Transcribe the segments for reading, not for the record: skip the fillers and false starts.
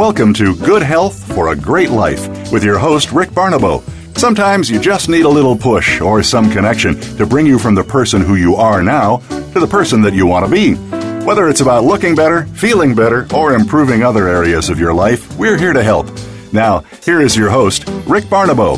Welcome to Good Health for a Great Life with your host, Rick Barnabo. Sometimes you just need a little push or some connection to bring you from the person who you are now to the person that you want to be. Whether it's about looking better, feeling better, or improving other areas of your life, we're here to help. Now, here is your host, Rick Barnabo.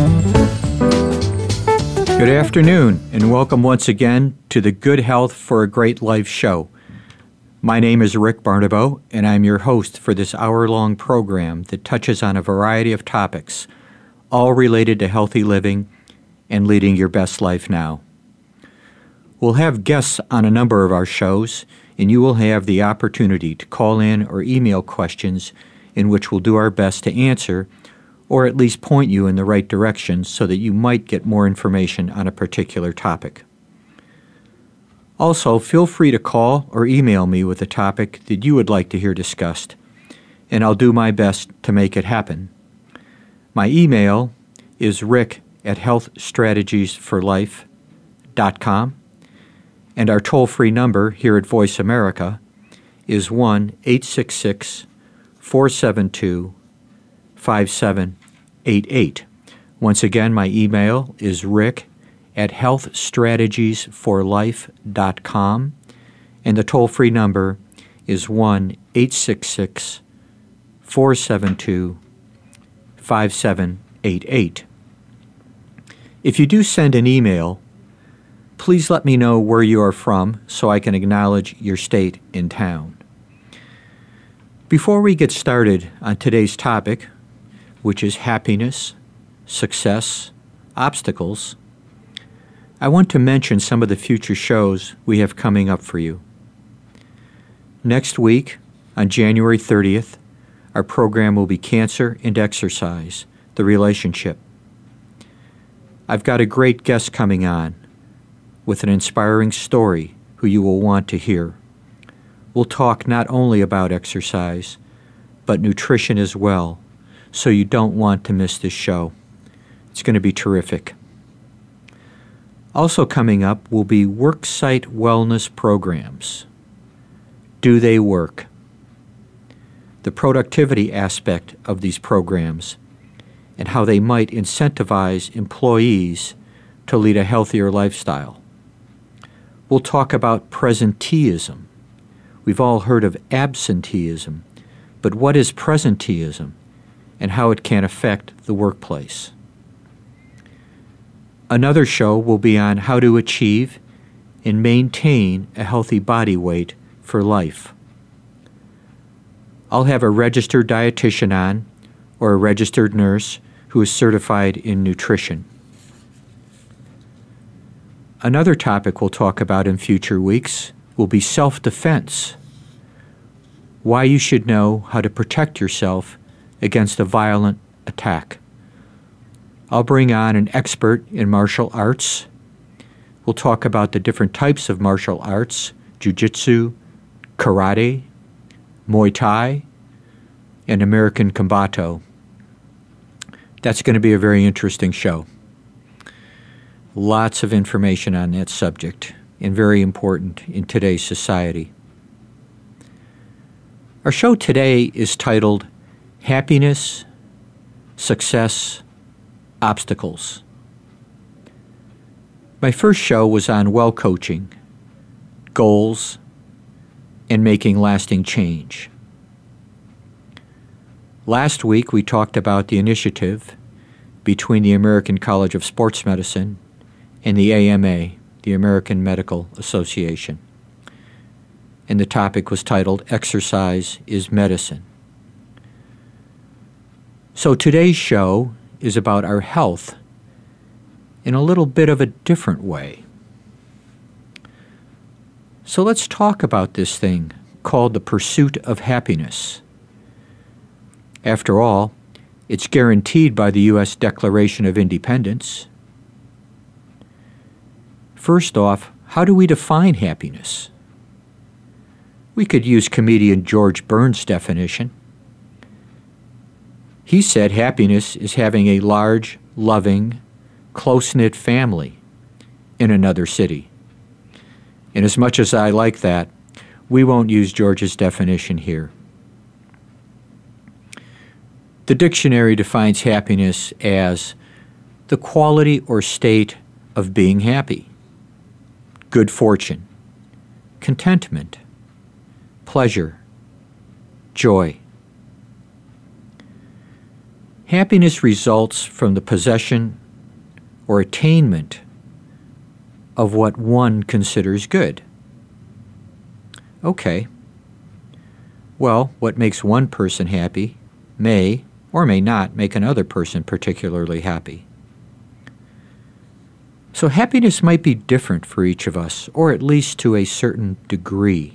Good afternoon, and welcome once again to the Good Health for a Great Life show. My name is Rick Barnabo, and I'm your host for this hour-long program that touches on a variety of topics, all related to healthy living and leading your best life now. We'll have guests on a number of our shows, and you will have the opportunity to call in or email questions in which we'll do our best to answer, or at least point you in the right direction so that you might get more information on a particular topic. Also, feel free to call or email me with a topic that you would like to hear discussed, and I'll do my best to make it happen. My email is rick@healthstrategiesforlife.com, and our toll-free number here at Voice America is 1-866-472-5788. Once again, my email is rick@healthstrategiesforlife.com, and the toll-free number is 1-866-472-5788. If you do send an email, please let me know where you are from so I can acknowledge your state and town. Before we get started on today's topic, which is happiness, success, obstacles, I want to mention some of the future shows we have coming up for you. Next week, on January 30th, our program will be Cancer and Exercise, the Relationship. I've got a great guest coming on with an inspiring story who you will want to hear. We'll talk not only about exercise, but nutrition as well, so you don't want to miss this show. It's going to be terrific. Also coming up will be worksite wellness programs. Do they work? The productivity aspect of these programs and how they might incentivize employees to lead a healthier lifestyle. We'll talk about presenteeism. We've all heard of absenteeism, but what is presenteeism and how it can affect the workplace? Another show will be on how to achieve and maintain a healthy body weight for life. I'll have a registered dietitian on or a registered nurse who is certified in nutrition. Another topic we'll talk about in future weeks will be self-defense. Why you should know how to protect yourself against a violent attack. I'll bring on an expert in martial arts. We'll talk about the different types of martial arts, jiu-jitsu, karate, Muay Thai, and American Combato. That's going to be a very interesting show. Lots of information on that subject, and very important in today's society. Our show today is titled Happiness, Success, Obstacles. My first show was on well coaching, goals, and making lasting change. Last week we talked about the initiative between the American College of Sports Medicine and the AMA, the American Medical Association. And the topic was titled Exercise is Medicine. So today's show is about our health in a little bit of a different way. So let's talk about this thing called the pursuit of happiness. After all, it's guaranteed by the U.S. Declaration of Independence. First off, how do we define happiness? We could use comedian George Burns' definition. He said happiness is having a large, loving, close-knit family in another city. And as much as I like that, we won't use George's definition here. The dictionary defines happiness as the quality or state of being happy, good fortune, contentment, pleasure, joy. Happiness results from the possession or attainment of what one considers good. Okay. Well, what makes one person happy may or may not make another person particularly happy. So happiness might be different for each of us, or at least to a certain degree.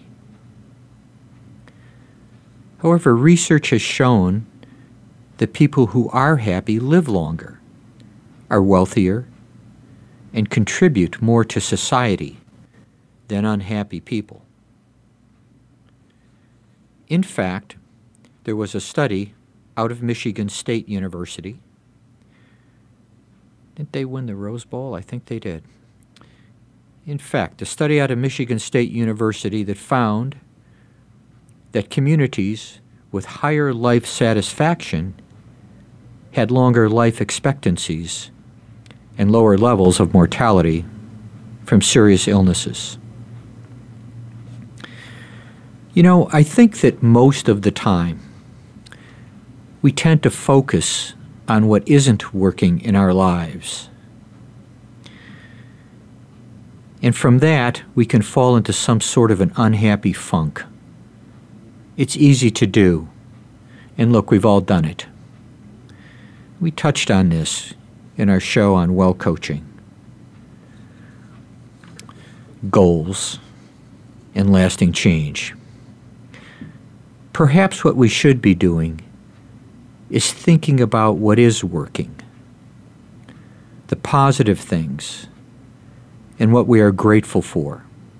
However, research has shown that people who are happy live longer, are wealthier, and contribute more to society than unhappy people. In fact, there was a study out of Michigan State University. Didn't they win the Rose Bowl? I think they did. In fact, a study out of Michigan State University that found that communities with higher life satisfaction had longer life expectancies and lower levels of mortality from serious illnesses. You know, I think that most of the time we tend to focus on what isn't working in our lives. And from that, we can fall into some sort of an unhappy funk. It's easy to do. And look, we've all done it. We touched on this in our show on well coaching. Goals and lasting change. Perhaps what we should be doing is thinking about what is working, the positive things, and what we are grateful for.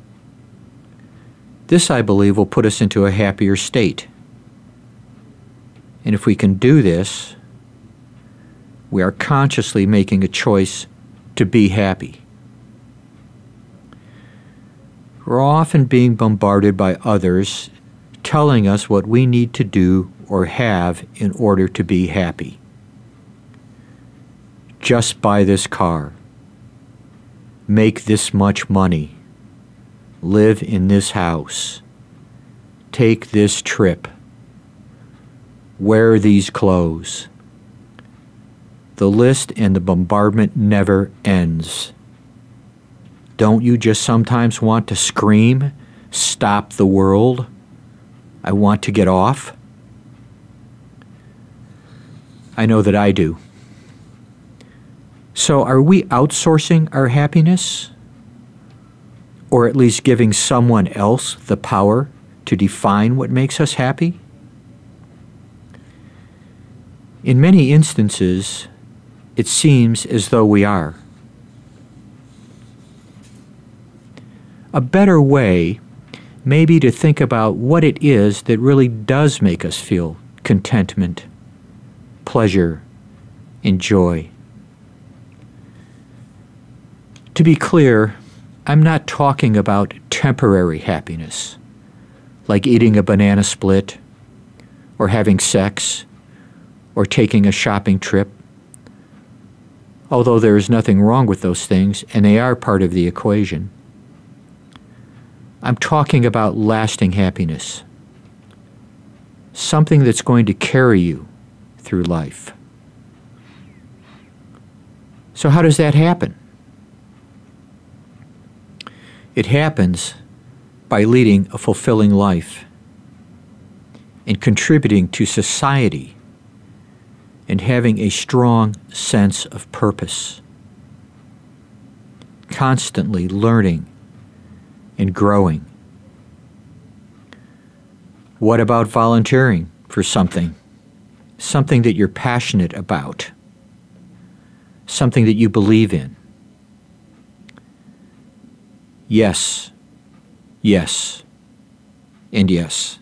This, I believe, will put us into a happier state. And if we can do this, we are consciously making a choice to be happy. We're often being bombarded by others telling us what we need to do or have in order to be happy. Just buy this car. Make this much money. Live in this house. Take this trip. Wear these clothes. The list and the bombardment never ends. Don't you just sometimes want to scream, "Stop the world. I want to get off"? I know that I do. So are we outsourcing our happiness? Or at least giving someone else the power to define what makes us happy? In many instances, it seems as though we are. A better way may be to think about what it is that really does make us feel contentment, pleasure, and joy. To be clear, I'm not talking about temporary happiness, like eating a banana split, or having sex, or taking a shopping trip, although there is nothing wrong with those things, and they are part of the equation. I'm talking about lasting happiness, something that's going to carry you through life. So how does that happen? It happens by leading a fulfilling life and contributing to society and having a strong sense of purpose, constantly learning and growing. What about volunteering for something that you're passionate about, something that you believe in? Yes, yes, and yes.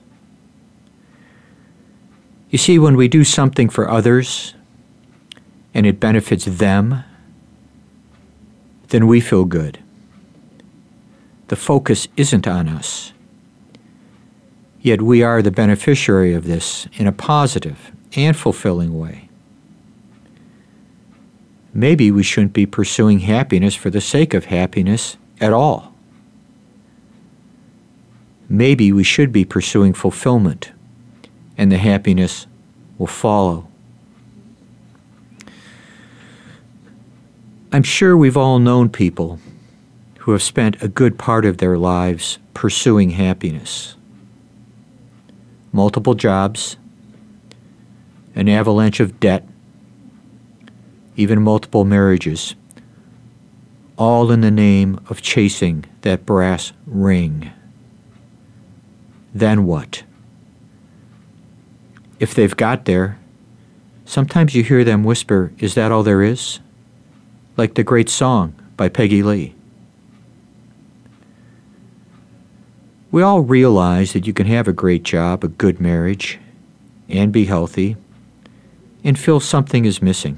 You see, when we do something for others and it benefits them, then we feel good. The focus isn't on us. Yet we are the beneficiary of this in a positive and fulfilling way. Maybe we shouldn't be pursuing happiness for the sake of happiness at all. Maybe we should be pursuing fulfillment, and the happiness will follow. I'm sure we've all known people who have spent a good part of their lives pursuing happiness. Multiple jobs, an avalanche of debt, even multiple marriages, all in the name of chasing that brass ring. Then what? If they've got there, sometimes you hear them whisper, "Is that all there is?" Like the great song by Peggy Lee. We all realize that you can have a great job, a good marriage, and be healthy, and feel something is missing.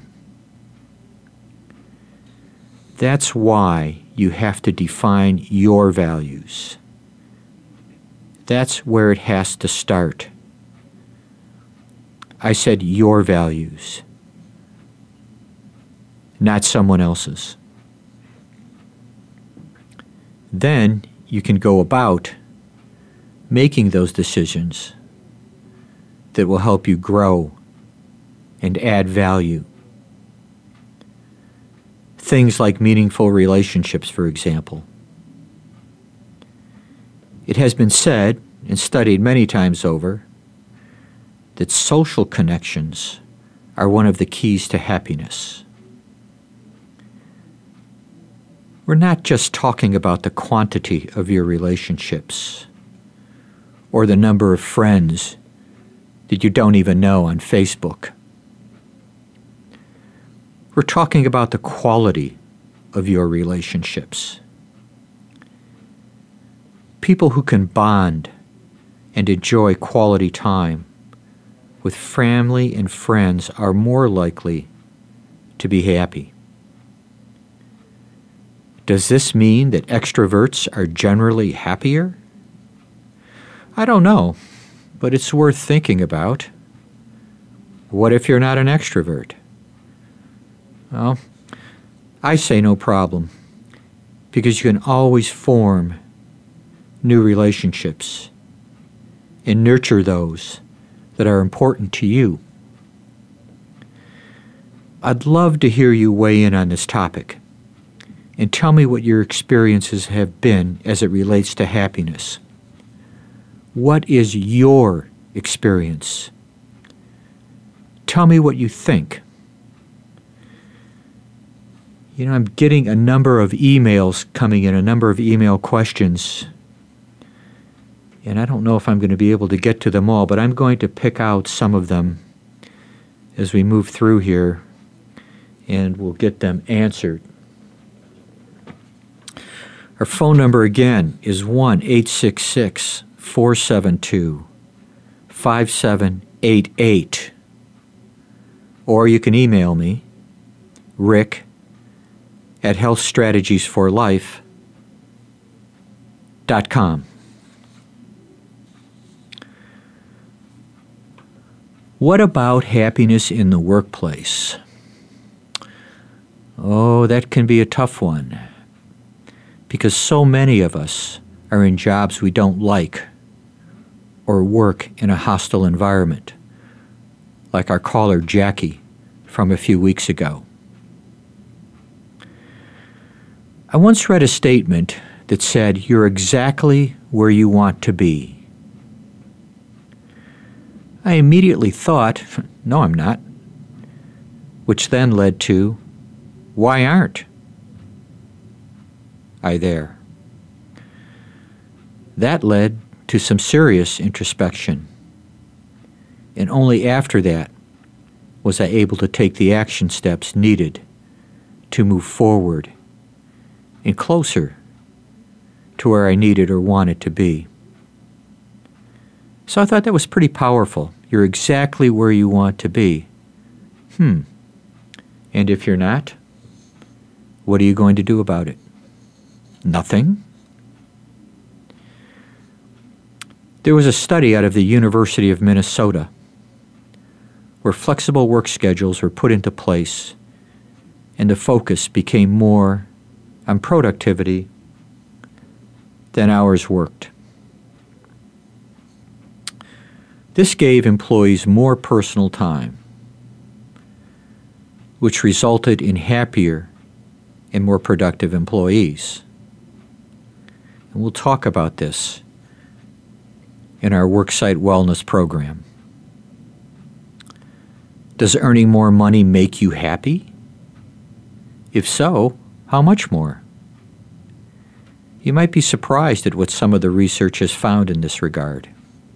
That's why you have to define your values. That's where it has to start. I said your values, not someone else's. Then you can go about making those decisions that will help you grow and add value. Things like meaningful relationships, for example. It has been said and studied many times over that social connections are one of the keys to happiness. We're not just talking about the quantity of your relationships or the number of friends that you don't even know on Facebook. We're talking about the quality of your relationships. People who can bond and enjoy quality time with family and friends are more likely to be happy. Does this mean that extroverts are generally happier? I don't know, but it's worth thinking about. What if you're not an extrovert? Well, I say no problem, because you can always form new relationships and nurture those that are important to you. I'd love to hear you weigh in on this topic and tell me what your experiences have been as it relates to happiness. What is your experience? Tell me what you think. You know, I'm getting a number of emails coming in, a number of email questions, and I don't know if I'm going to be able to get to them all, but I'm going to pick out some of them as we move through here, and we'll get them answered. Our phone number again is 1-866-472-5788. Or you can email me, rick@healthstrategiesforlife.com. What about happiness in the workplace? Oh, that can be a tough one, because so many of us are in jobs we don't like or work in a hostile environment, like our caller Jackie from a few weeks ago. I once read a statement that said, "You're exactly where you want to be." I immediately thought, no, I'm not, which then led to, why aren't I there? That led to some serious introspection, and only after that was I able to take the action steps needed to move forward and closer to where I needed or wanted to be. So I thought that was pretty powerful. You're exactly where you want to be. And if you're not, what are you going to do about it? Nothing? There was a study out of the University of Minnesota where flexible work schedules were put into place and the focus became more on productivity than hours worked. This gave employees more personal time, which resulted in happier and more productive employees. And we'll talk about this in our worksite wellness program. Does earning more money make you happy? If so, how much more? You might be surprised at what some of the research has found in this regard.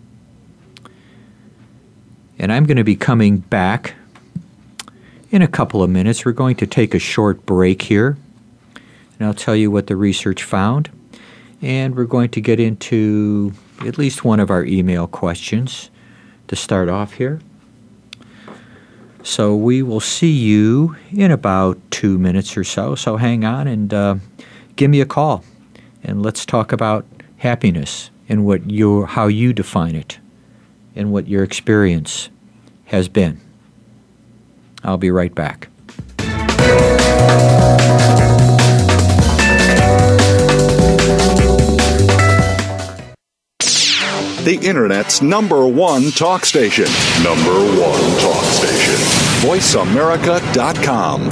And I'm going to be coming back in a couple of minutes. We're going to take a short break here, and I'll tell you what the research found. And we're going to get into at least one of our email questions to start off here. So we will see you in about 2 minutes or so. So hang on and give me a call, and let's talk about happiness and how you define it and what your experience has been. I'll be right back. The Internet's #1 talk station. #1 talk station. VoiceAmerica.com.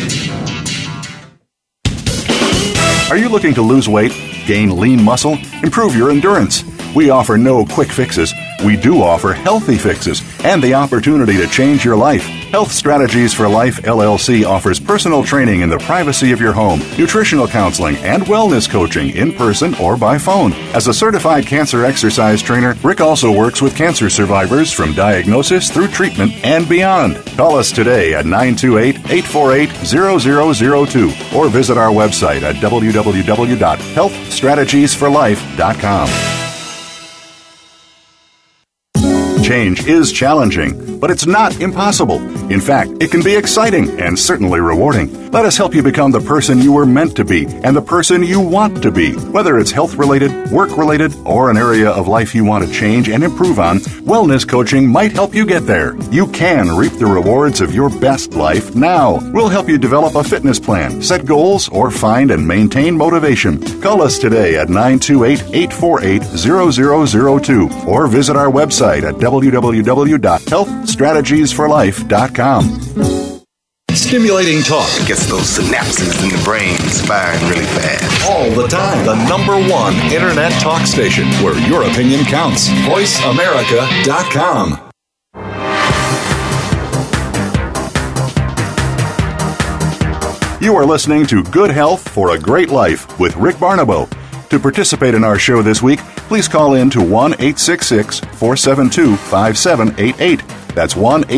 Are you looking to lose weight, gain lean muscle, improve your endurance? We offer no quick fixes. We do offer healthy fixes and the opportunity to change your life. Health Strategies for Life, LLC offers personal training in the privacy of your home, nutritional counseling, and wellness coaching in person or by phone. As a certified cancer exercise trainer, Rick also works with cancer survivors from diagnosis through treatment and beyond. Call us today at 928-848-0002 or visit our website at www.healthstrategiesforlife.com. Change is challenging, but it's not impossible. In fact, it can be exciting and certainly rewarding. Let us help you become the person you were meant to be and the person you want to be. Whether it's health-related, work-related, or an area of life you want to change and improve on, wellness coaching might help you get there. You can reap the rewards of your best life now. We'll help you develop a fitness plan, set goals, or find and maintain motivation. Call us today at 928-848-0002 or visit our website at www.healthstrategiesforlife.com. Stimulating talk gets those synapses in the brain firing really fast. All the time. The #1 Internet talk station where your opinion counts. VoiceAmerica.com. You are listening to Good Health for a Great Life with Rick Barnabo. To participate in our show this week, please call in to 1-866-472-5788. That's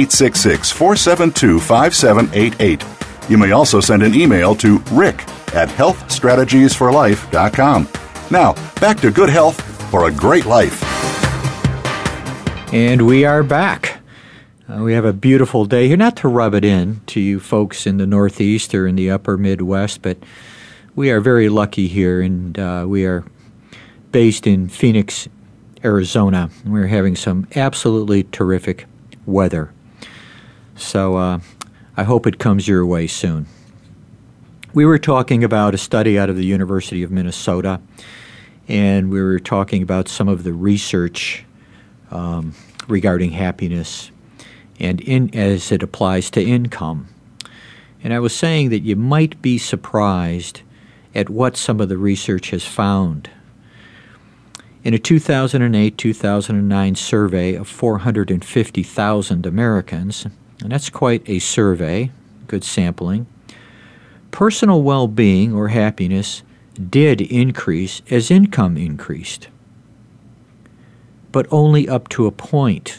1-866-472-5788. You may also send an email to rick@healthstrategiesforlife.com. Now, back to Good Health for a Great Life. And we are back. We have a beautiful day here, not to rub it in to you folks in the Northeast or in the upper Midwest, but we are very lucky here, and we are based in Phoenix, Arizona. We're having some absolutely terrific weather. So I hope it comes your way soon. We were talking about a study out of the University of Minnesota, and we were talking about some of the research regarding happiness and as it applies to income. And I was saying that you might be surprised at what some of the research has found. In a 2008-2009 survey of 450,000 Americans, and that's quite a survey, good sampling, personal well-being or happiness did increase as income increased, but only up to a point.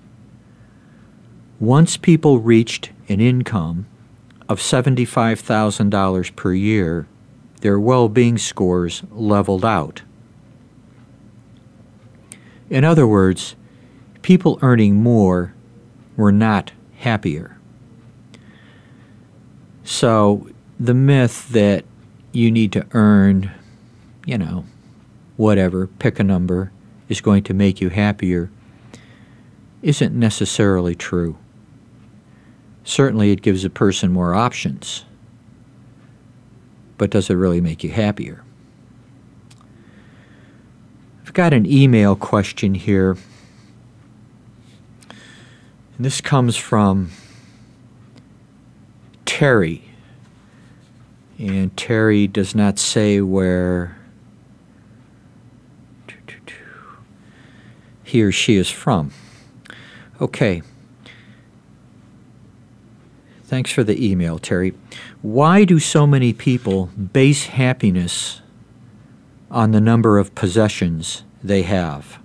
Once people reached an income of $75,000 per year, their well-being scores leveled out. In other words, people earning more were not happier. So the myth that you need to earn, whatever, pick a number, is going to make you happier isn't necessarily true. Certainly it gives a person more options, but does it really make you happier? I've got an email question here, and this comes from Terry, and Terry does not say where he or she is from. Okay. Thanks for the email, Terry. Why do so many people base happiness on the number of possessions they have?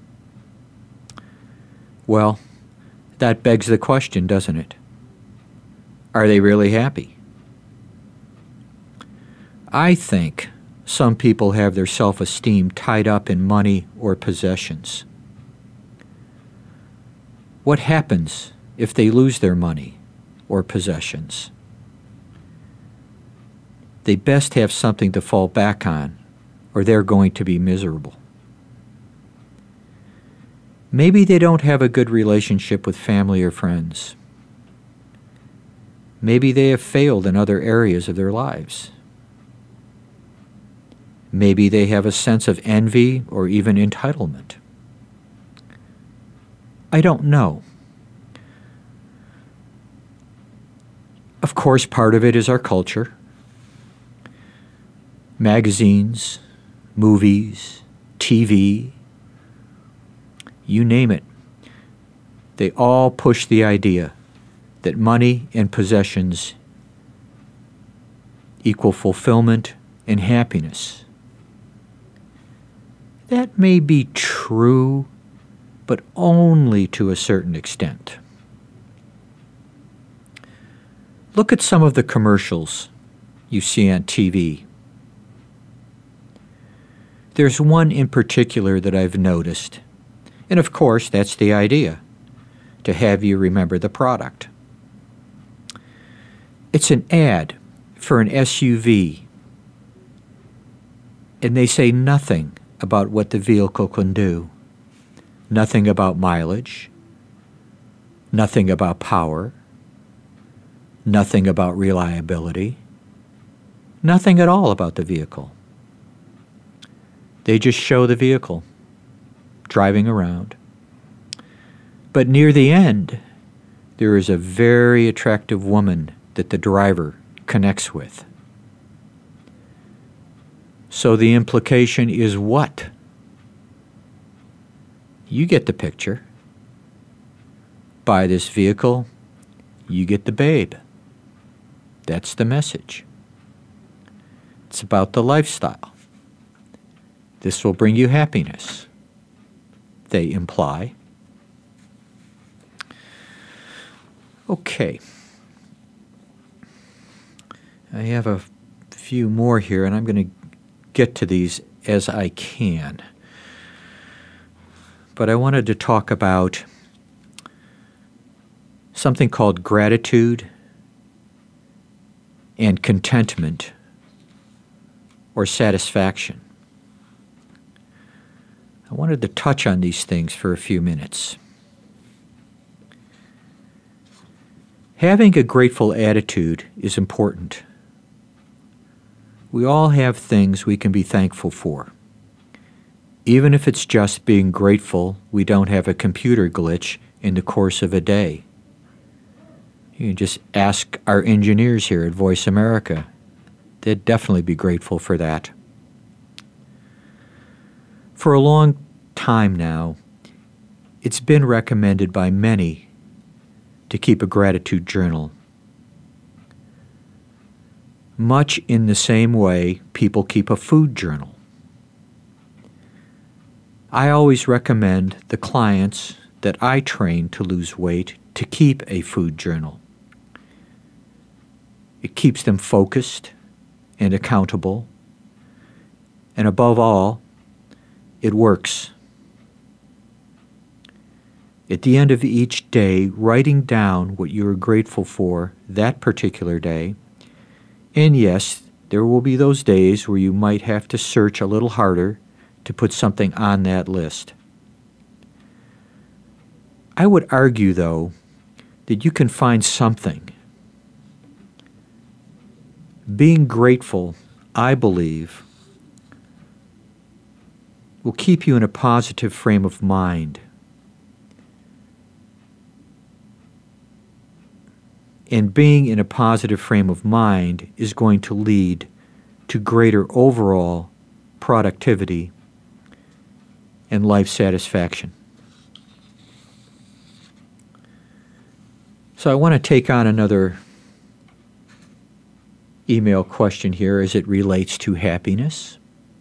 Well, that begs the question, doesn't it? Are they really happy? I think some people have their self-esteem tied up in money or possessions. What happens if they lose their money or possessions? They best have something to fall back on, or they're going to be miserable. Maybe they don't have a good relationship with family or friends. Maybe they have failed in other areas of their lives. Maybe they have a sense of envy or even entitlement. I don't know. Of course, part of it is our culture. Magazines, movies, TV, you name it. They all push the idea that money and possessions equal fulfillment and happiness. That may be true, but only to a certain extent. Look at some of the commercials you see on TV. There's one in particular that I've noticed, and of course that's the idea, to have you remember the product. It's an ad for an SUV, and they say nothing about what the vehicle can do. Nothing about mileage, nothing about power, nothing about reliability, nothing at all about the vehicle. They just show the vehicle driving around. But near the end, there is a very attractive woman that the driver connects with. So the implication is what? You get the picture. Buy this vehicle, you get the babe. That's the message. It's about the lifestyle. This will bring you happiness, they imply. Okay. I have a few more here, and I'm going to get to these as I can. But I wanted to talk about something called gratitude and contentment or satisfaction. I wanted to touch on these things for a few minutes. Having a grateful attitude is important. We all have things we can be thankful for. Even if it's just being grateful we don't have a computer glitch in the course of a day. You can just ask our engineers here at Voice America. They'd definitely be grateful for that. For a long time now, it's been recommended by many to keep a gratitude journal. Much in the same way people keep a food journal. I always recommend the clients that I train to lose weight to keep a food journal. It keeps them focused and accountable, and above all, it works. At the end of each day, writing down what you are grateful for that particular day, and yes, there will be those days where you might have to search a little harder to put something on that list. I would argue, though, that you can find something. Being grateful, I believe, will keep you in a positive frame of mind. And being in a positive frame of mind is going to lead to greater overall productivity and life satisfaction. So I want to take on another email question here as it relates to happiness.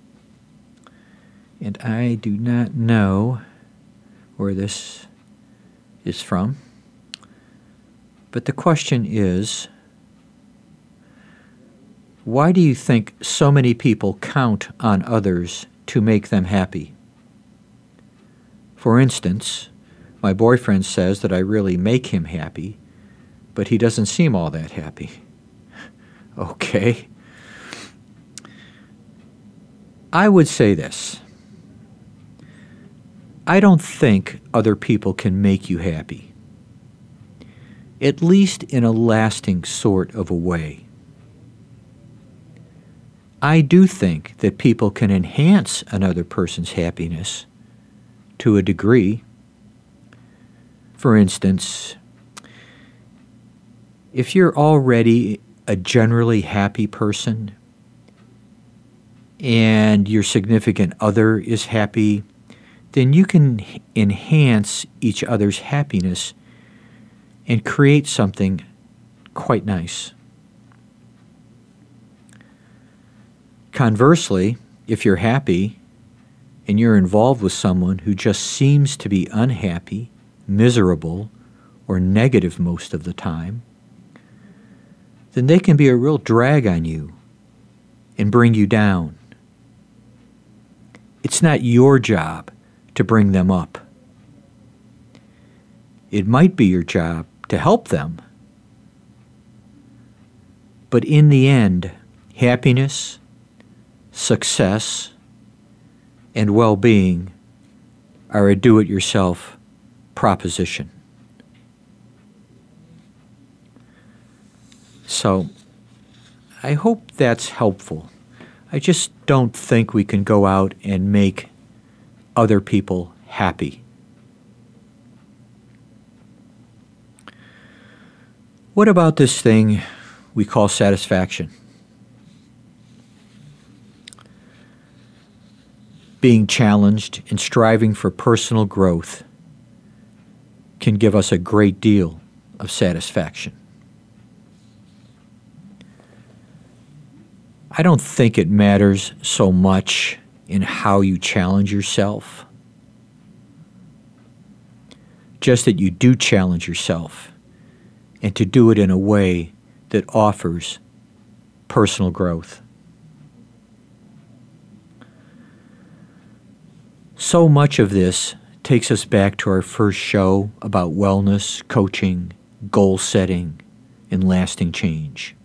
And I do not know where this is from. But the question is, why do you think so many people count on others to make them happy? For instance, my boyfriend says that I really make him happy, but he doesn't seem all that happy. Okay. I would say this. I don't think other people can make you happy, at least in a lasting sort of a way. I do think that people can enhance another person's happiness to a degree. For instance, if you're already a generally happy person and your significant other is happy, then you can enhance each other's happiness and create something quite nice. Conversely, if you're happy and you're involved with someone who just seems to be unhappy, miserable, or negative most of the time, then they can be a real drag on you and bring you down. It's not your job to bring them up. It might be your job to help them. But in the end, happiness, success, and well-being are a do-it-yourself proposition. So, I hope that's helpful. I just don't think we can go out and make other people happy. What about this thing we call satisfaction? Being challenged and striving for personal growth can give us a great deal of satisfaction. I don't think it matters so much in how you challenge yourself, just that you do challenge yourself, and to do it in a way that offers personal growth. So much of this takes us back to our first show about wellness, coaching, goal setting, and lasting change.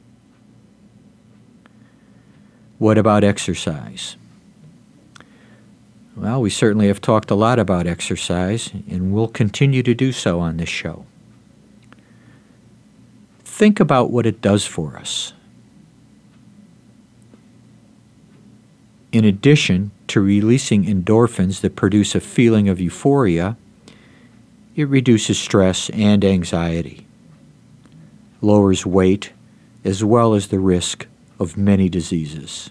What about exercise? Well, we certainly have talked a lot about exercise, and we'll continue to do so on this show. Think about what it does for us. In addition to releasing endorphins that produce a feeling of euphoria, it reduces stress and anxiety, lowers weight, as well as the risk of many diseases,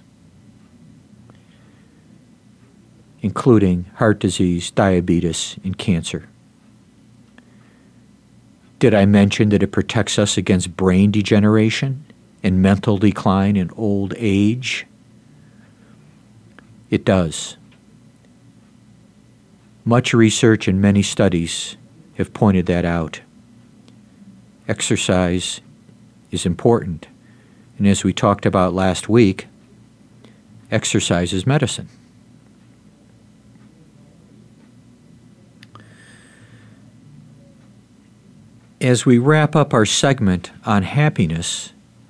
including heart disease, diabetes, and cancer. Did I mention that it protects us against brain degeneration and mental decline in old age? It does. Much research and many studies have pointed that out. Exercise is important. And as we talked about last week, exercise is medicine. As we wrap up our segment on happiness,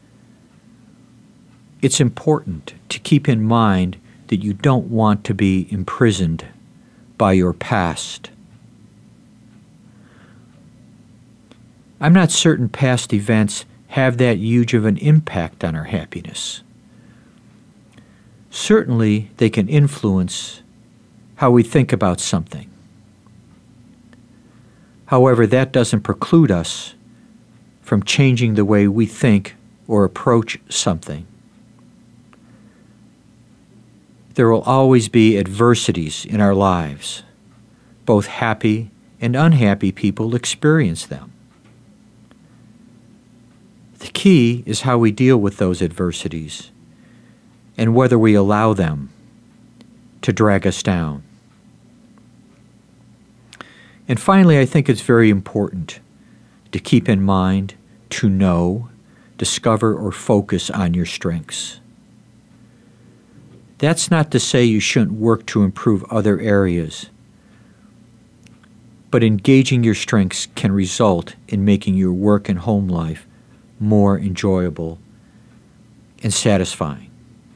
it's important to keep in mind that you don't want to be imprisoned by your past. I'm not certain past events have that huge of an impact on our happiness. Certainly, they can influence how we think about something. However, that doesn't preclude us from changing the way we think or approach something. There will always be adversities in our lives. Both happy and unhappy people experience them. The key is how we deal with those adversities and whether we allow them to drag us down. And finally, I think it's very important to keep in mind, to know, discover, or focus on your strengths. That's not to say you shouldn't work to improve other areas, but engaging your strengths can result in making your work and home life more enjoyable and satisfying.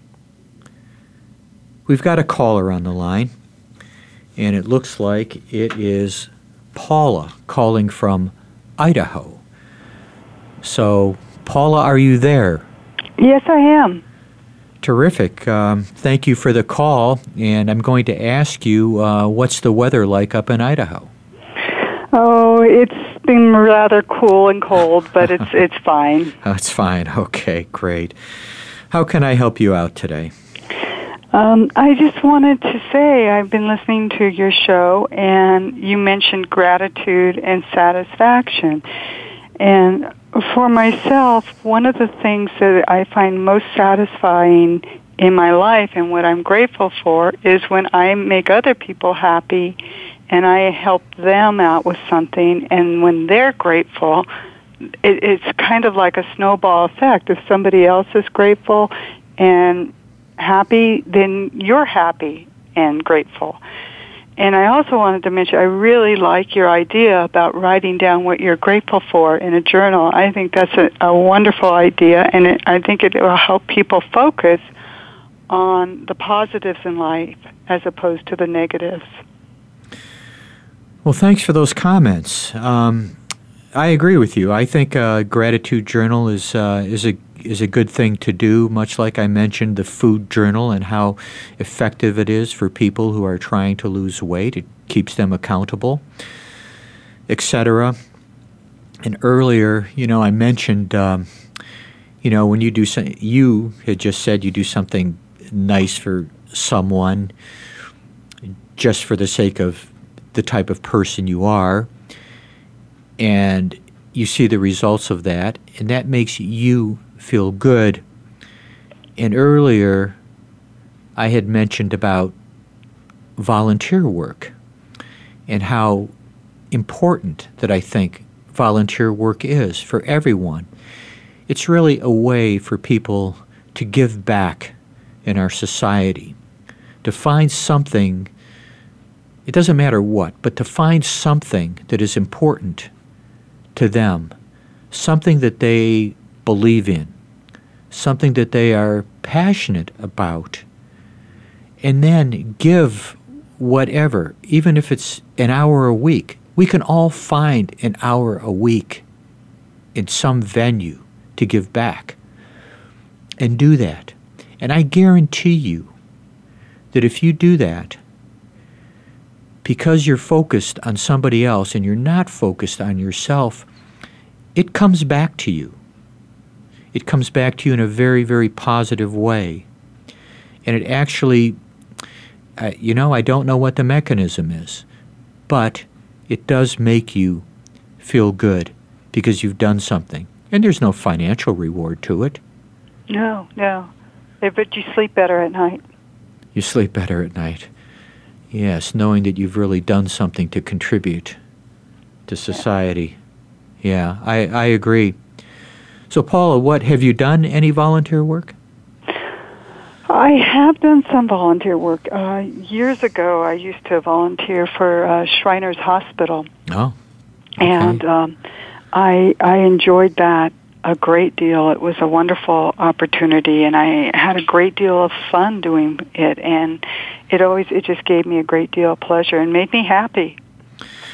We've got a caller on the line, and it looks like it is Paula calling from Idaho. So, Paula, are you there? Yes, I am. Terrific. Thank you for the call, and I'm going to ask you, what's the weather like up in Idaho? Oh, it's been rather cool and cold, but it's fine. Oh, it's fine. Okay, great. How can I help you out today? I just wanted to say I've been listening to your show, and you mentioned gratitude and satisfaction. And for myself, one of the things that I find most satisfying in my life and what I'm grateful for is when I make other people happy and I help them out with something, and when they're grateful, it's kind of like a snowball effect. If somebody else is grateful and happy, then you're happy and grateful. And I also wanted to mention, I really like your idea about writing down what you're grateful for in a journal. I think that's a wonderful idea, and I think it will help people focus on the positives in life as opposed to the negatives. Well, thanks for those comments. I agree with you. I think a gratitude journal is a good thing to do, much like I mentioned the food journal and how effective it is for people who are trying to lose weight. It keeps them accountable, etc. And earlier, I mentioned, when you do something, you had just said you do something nice for someone just for the sake of the type of person you are, and you see the results of that, and that makes you feel good. And earlier, I had mentioned about volunteer work and how important that I think volunteer work is for everyone. It's really a way for people to give back in our society, to find something, it doesn't matter what, but to find something that is important to them, something that they believe in, something that they are passionate about, and then give whatever, even if it's an hour a week. We can all find an hour a week in some venue to give back and do that. And I guarantee you that if you do that, because you're focused on somebody else and you're not focused on yourself, it comes back to you. It comes back to you in a very, very positive way. And it actually, I don't know what the mechanism is, but it does make you feel good because you've done something. And there's no financial reward to it. No. But you sleep better at night. You sleep better at night. Yes, knowing that you've really done something to contribute to society. Yeah, I agree. So, Paula, what have you done? Any volunteer work? I have done some volunteer work. Years ago, I used to volunteer for Shriners Hospital. Oh, okay. And I enjoyed that a great deal. It was a wonderful opportunity, and I had a great deal of fun doing it. And it just gave me a great deal of pleasure and made me happy.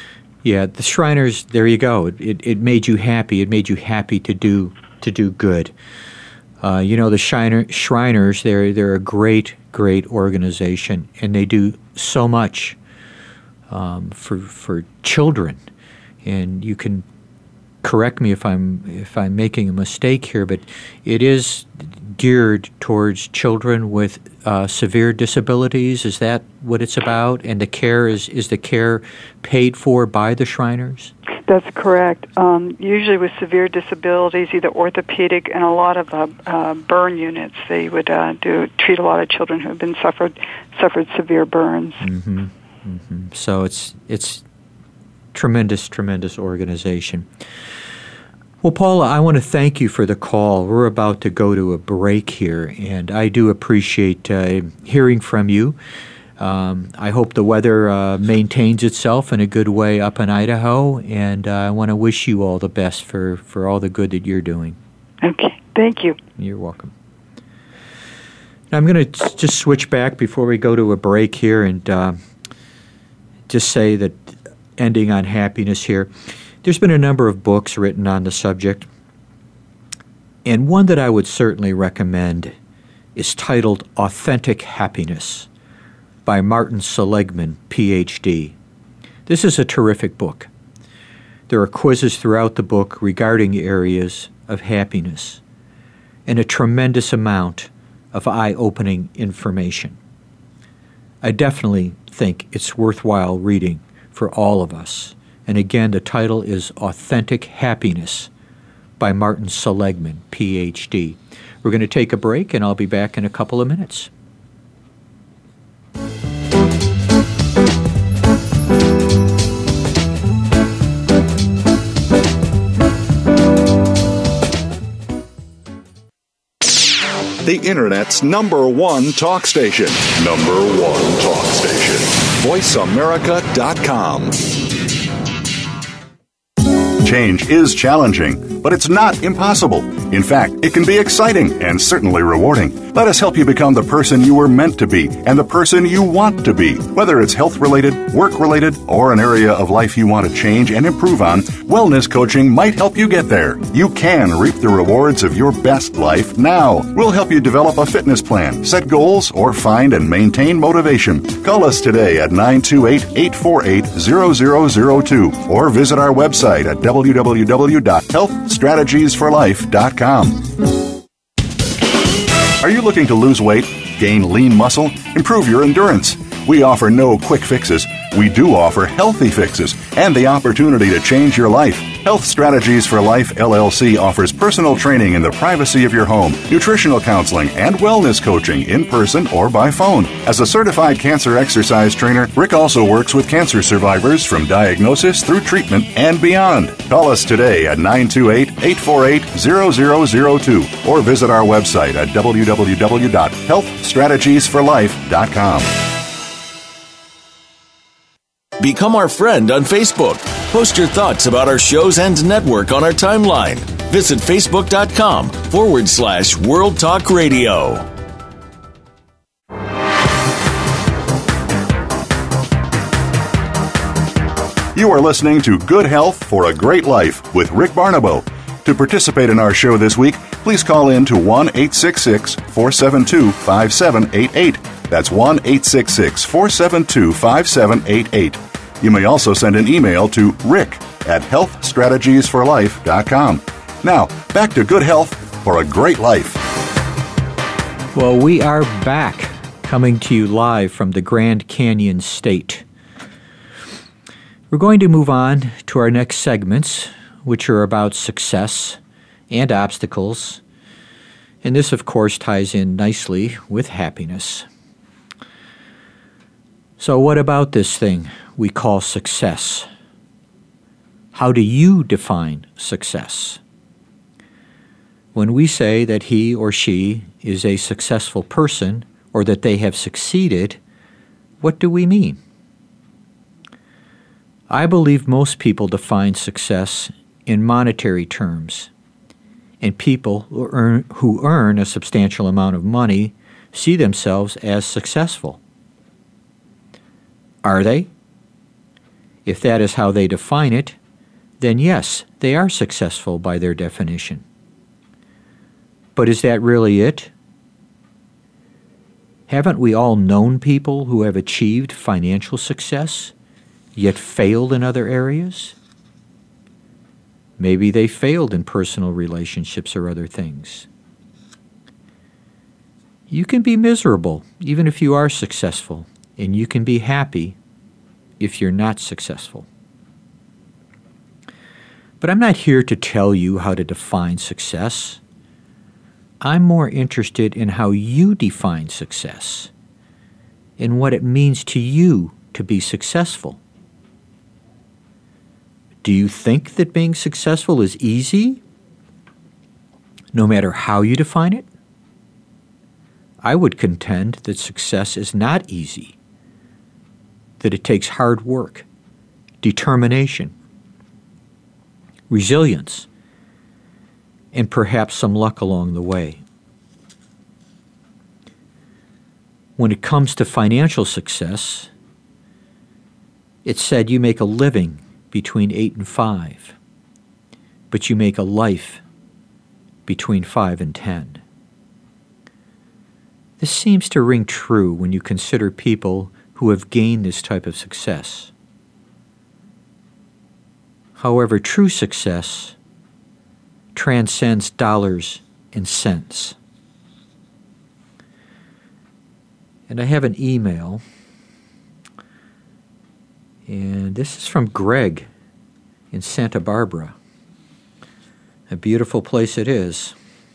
Yeah, the Shriners, there you go. It made you happy. It made you happy to do good. The Shriners, they're a great organization, and they do so much for children. And you can correct me if I'm making a mistake here, but it is geared towards children with severe disabilities. Is that what it's about? And the care is the care paid for by the Shriners? That's correct. Usually with severe disabilities, either orthopedic and a lot of burn units, they would treat a lot of children who have been suffered severe burns. Mm-hmm. Mm-hmm. So it's tremendous organization. Well, Paula, I want to thank you for the call. We're about to go to a break here, and I do appreciate hearing from you. I hope the weather maintains itself in a good way up in Idaho, and I want to wish you all the best for all the good that you're doing. Okay, thank you. You're welcome. Now, I'm going to just switch back before we go to a break here and just say that, ending on happiness here, there's been a number of books written on the subject, and one that I would certainly recommend is titled Authentic Happiness by Martin Seligman, Ph.D. This is a terrific book. There are quizzes throughout the book regarding areas of happiness and a tremendous amount of eye-opening information. I definitely think it's worthwhile reading for all of us. And again, the title is Authentic Happiness by Martin Seligman, Ph.D. We're going to take a break, and I'll be back in a couple of minutes. The Internet's #1 talk station. #1 talk station. VoiceAmerica.com. Change is challenging, but it's not impossible. In fact, it can be exciting and certainly rewarding. Let us help you become the person you were meant to be and the person you want to be. Whether it's health-related, work-related, or an area of life you want to change and improve on, wellness coaching might help you get there. You can reap the rewards of your best life now. We'll help you develop a fitness plan, set goals, or find and maintain motivation. Call us today at 928-848-0002 or visit our website at www.healthstrategiesforlife.com. Are you looking to lose weight, gain lean muscle, improve your endurance? We offer no quick fixes. We do offer healthy fixes and the opportunity to change your life. Health Strategies for Life, LLC offers personal training in the privacy of your home, nutritional counseling, and wellness coaching in person or by phone. As a certified cancer exercise trainer, Rick also works with cancer survivors from diagnosis through treatment and beyond. Call us today at 928-848-0002 or visit our website at www.healthstrategiesforlife.com. Become our friend on Facebook. Post your thoughts about our shows and network on our timeline. Visit facebook.com/World Talk Radio. You are listening to Good Health for a Great Life with Rick Barnabo. To participate in our show this week, please call in to 1-866-472-5788. That's 1-866-472-5788. You may also send an email to rick@healthstrategiesforlife.com. Now, back to Good Health for a Great Life. Well, we are back, coming to you live from the Grand Canyon State. We're going to move on to our next segments, which are about success and obstacles. And this, of course, ties in nicely with happiness. So what about this thing we call success? How do you define success? When we say that he or she is a successful person or that they have succeeded, what do we mean? I believe most people define success in monetary terms, and people who earn a substantial amount of money see themselves as successful. Are they? If that is how they define it, then yes, they are successful by their definition. But is that really it? Haven't we all known people who have achieved financial success, yet failed in other areas? Maybe they failed in personal relationships or other things. You can be miserable even if you are successful, and you can be happy if you're not successful. But I'm not here to tell you how to define success. I'm more interested in how you define success and what it means to you to be successful. Do you think that being successful is easy, no matter how you define it? I would contend that success is not easy, that it takes hard work, determination, resilience, and perhaps some luck along the way. When it comes to financial success, it's said you make a living between 8 and 5, but you make a life between 5 and 10. This seems to ring true when you consider people who have gained this type of success. However, true success transcends dollars and cents. And I have an email, and this is from Greg in Santa Barbara. A beautiful place it is.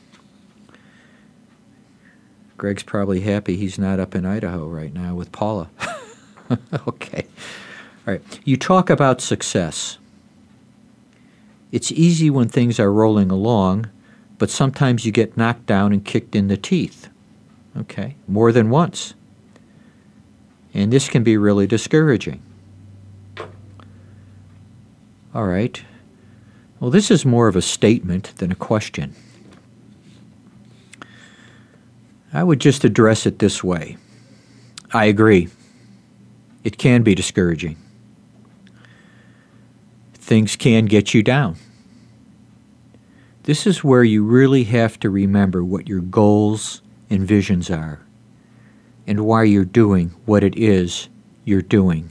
Greg's probably happy he's not up in Idaho right now with Paula. Okay. All right. You talk about success. It's easy when things are rolling along, but sometimes you get knocked down and kicked in the teeth. Okay. More than once. And this can be really discouraging. All right. Well, this is more of a statement than a question. I would just address it this way. I agree. It can be discouraging. Things can get you down. This is where you really have to remember what your goals and visions are and why you're doing what it is you're doing.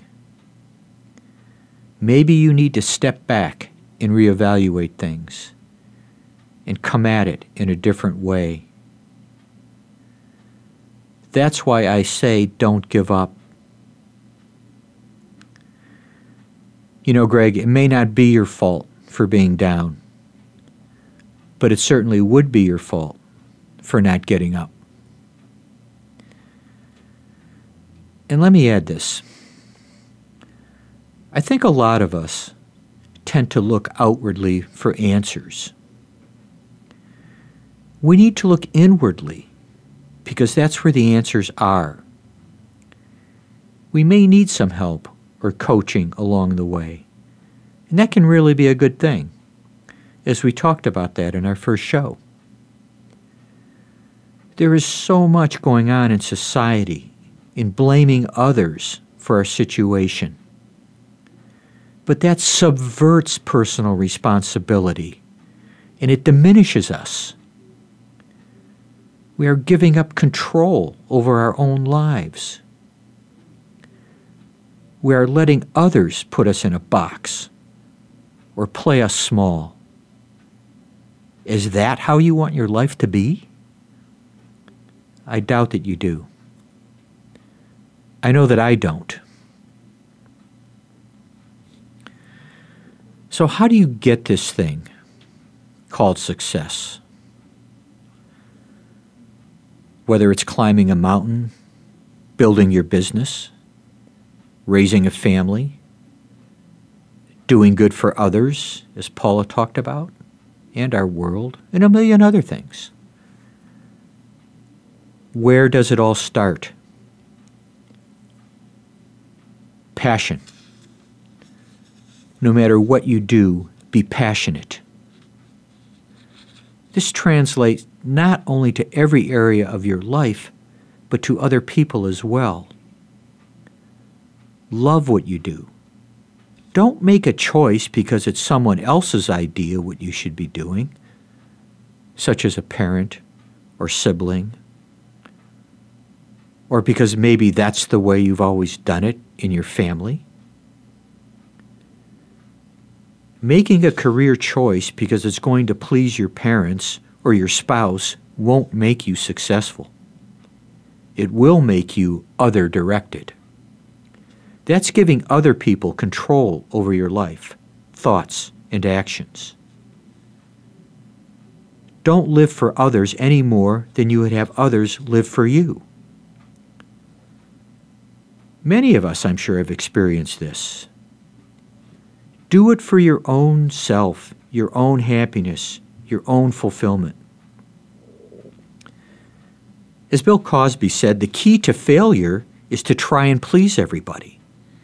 Maybe you need to step back and reevaluate things and come at it in a different way. That's why I say don't give up. You know, Greg, it may not be your fault for being down, but it certainly would be your fault for not getting up. And let me add this. I think a lot of us tend to look outwardly for answers. We need to look inwardly because that's where the answers are. We may need some help or coaching along the way, and that can really be a good thing, as we talked about that in our first show. There is so much going on in society in blaming others for our situation. But that subverts personal responsibility, and it diminishes us. We are giving up control over our own lives. We are letting others put us in a box or play us small. Is that how you want your life to be? I doubt that you do. I know that I don't. So how do you get this thing called success? Whether it's climbing a mountain, building your business, raising a family, doing good for others, as Paula talked about, and our world, and a million other things. Where does it all start? Passion. No matter what you do, be passionate. This translates not only to every area of your life, but to other people as well. Love what you do. Don't make a choice because it's someone else's idea what you should be doing, such as a parent or sibling, or because maybe that's the way you've always done it in your family. Making a career choice because it's going to please your parents or your spouse won't make you successful. It will make you other-directed. That's giving other people control over your life, thoughts, and actions. Don't live for others any more than you would have others live for you. Many of us, I'm sure, have experienced this. Do it for your own self, your own happiness, your own fulfillment. As Bill Cosby said, the key to failure is to try and please everybody.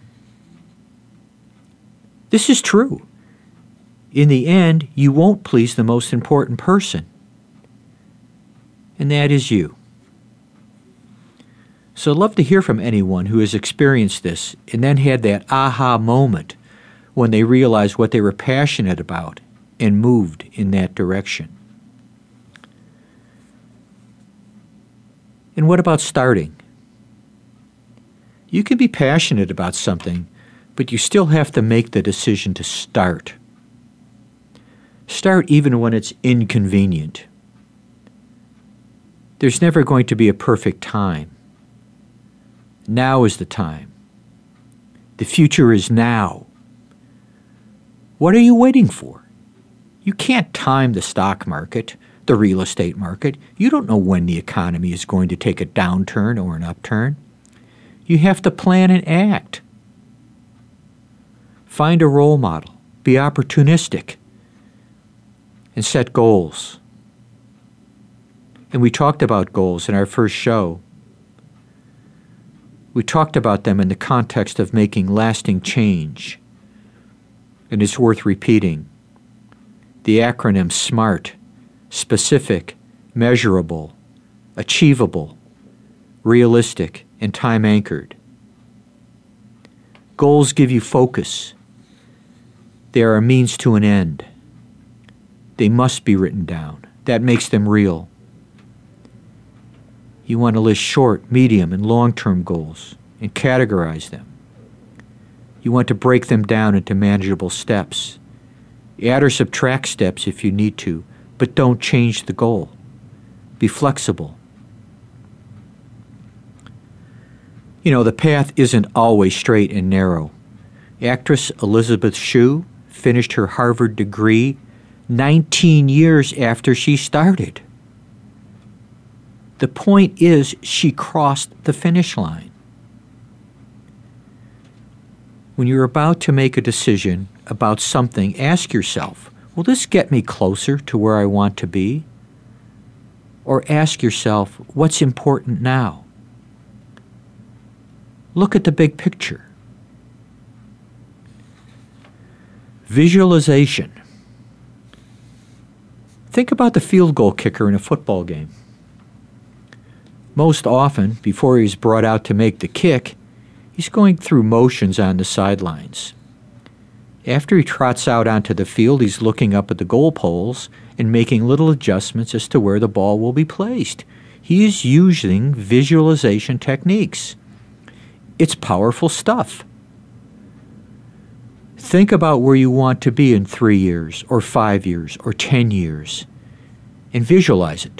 This is true. In the end, you won't please the most important person, and that is you. So I'd love to hear from anyone who has experienced this and then had that aha moment when they realized what they were passionate about and moved in that direction. And what about starting? You can be passionate about something, but you still have to make the decision to start. Start even when it's inconvenient. There's never going to be a perfect time. Now is the time. The future is now. What are you waiting for? You can't time the stock market, the real estate market. You don't know when the economy is going to take a downturn or an upturn. You have to plan and act. Find a role model. Be opportunistic. And set goals. And we talked about goals in our first show. We talked about them in the context of making lasting change. And it's worth repeating. The acronym SMART, specific, measurable, achievable, realistic, and time-anchored. Goals give you focus. They are a means to an end. They must be written down. That makes them real. You want to list short, medium, and long-term goals and categorize them. You want to break them down into manageable steps. Add or subtract steps if you need to, but don't change the goal. Be flexible. You know, the path isn't always straight and narrow. Actress Elizabeth Shue finished her Harvard degree 19 years after she started. The point is, she crossed the finish line. When you're about to make a decision about something, ask yourself, will this get me closer to where I want to be? Or ask yourself, what's important now? Look at the big picture. Visualization. Think about the field goal kicker in a football game. Most often, before he's brought out to make the kick, he's going through motions on the sidelines. After he trots out onto the field, he's looking up at the goal poles and making little adjustments as to where the ball will be placed. He is using visualization techniques. It's powerful stuff. Think about where you want to be in 3 years, or 5 years, or 10 years, and visualize it.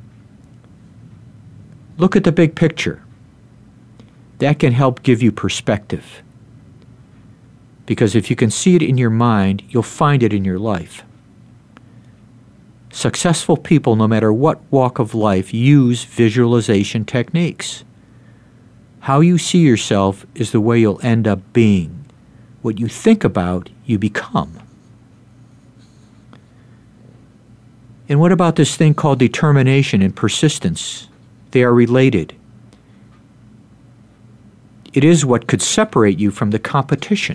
Look at the big picture. That can help give you perspective. Because if you can see it in your mind, you'll find it in your life. Successful people, no matter what walk of life, use visualization techniques. How you see yourself is the way you'll end up being. What you think about, you become. And what about this thing called determination and persistence? They are related. It is what could separate you from the competition.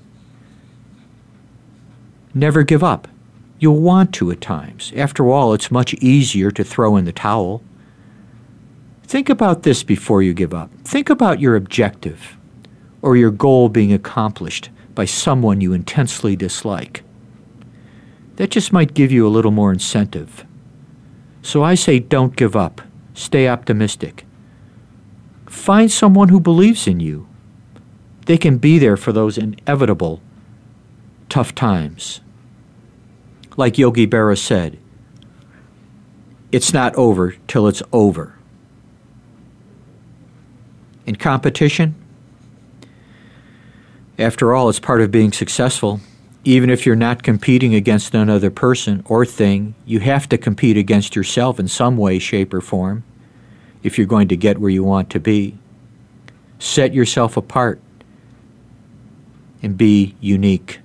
Never give up. You'll want to at times. After all, it's much easier to throw in the towel. Think about this before you give up. Think about your objective or your goal being accomplished by someone you intensely dislike. That just might give you a little more incentive. So I say don't give up. Stay optimistic. Find someone who believes in you. They can be there for those inevitable tough times. Like Yogi Berra said, it's not over till it's over. In competition, after all, it's part of being successful. Even if you're not competing against another person or thing, you have to compete against yourself in some way, shape, or form if you're going to get where you want to be. Set yourself apart and be unique.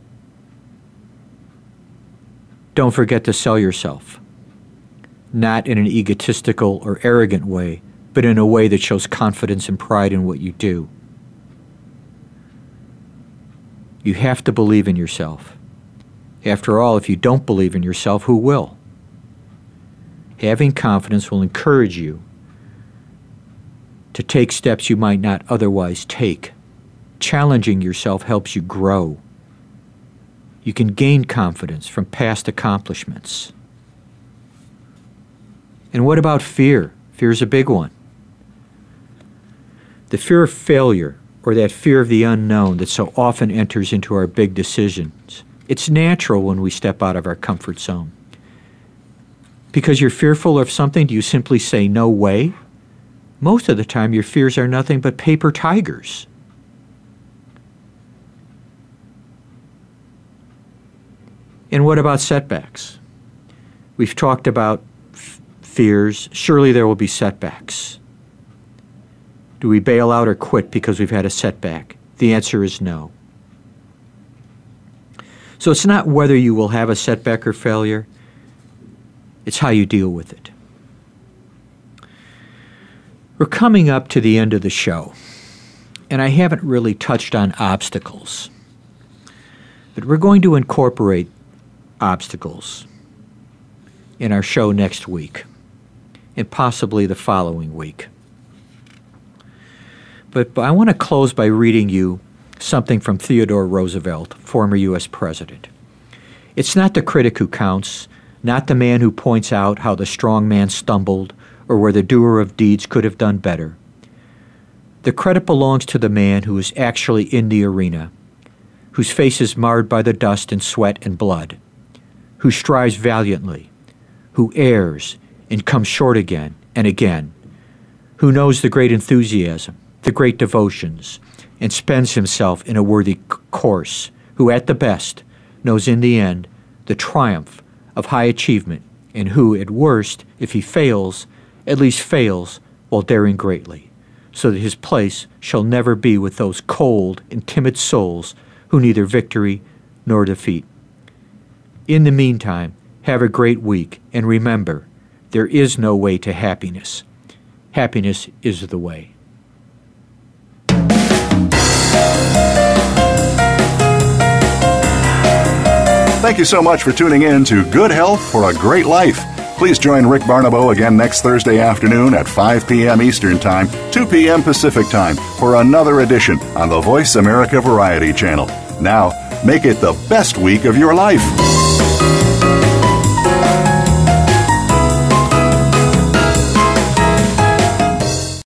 Don't forget to sell yourself, not in an egotistical or arrogant way, but in a way that shows confidence and pride in what you do. You have to believe in yourself. After all, if you don't believe in yourself, who will? Having confidence will encourage you to take steps you might not otherwise take. Challenging yourself helps you grow. You can gain confidence from past accomplishments. And what about fear? Fear is a big one. The fear of failure, or that fear of the unknown that so often enters into our big decisions. It's natural when we step out of our comfort zone. Because you're fearful of something, do you simply say no way? Most of the time your fears are nothing but paper tigers. And what about setbacks? We've talked about fears. Surely there will be setbacks. Do we bail out or quit because we've had a setback? The answer is no. So it's not whether you will have a setback or failure. It's how you deal with it. We're coming up to the end of the show, and I haven't really touched on obstacles. But we're going to incorporate obstacles in our show next week, and possibly the following week. But I want to close by reading you something from Theodore Roosevelt, former U.S. President. It's not the critic who counts, not the man who points out how the strong man stumbled or where the doer of deeds could have done better. The credit belongs to the man who is actually in the arena, whose face is marred by the dust and sweat and blood, who strives valiantly, who errs and comes short again and again, who knows the great enthusiasm, the great devotions, and spends himself in a worthy course, who at the best knows in the end the triumph of high achievement, and who, at worst, if he fails, at least fails while daring greatly, so that his place shall never be with those cold and timid souls who neither victory nor defeat. In the meantime, have a great week, and remember, there is no way to happiness. Happiness is the way. Thank you so much for tuning in to Good Health for a Great Life. Please join Rick Barnabo again next Thursday afternoon at 5 p.m. Eastern Time, 2 p.m. Pacific Time for another edition on the Voice America Variety Channel. Now, make it the best week of your life.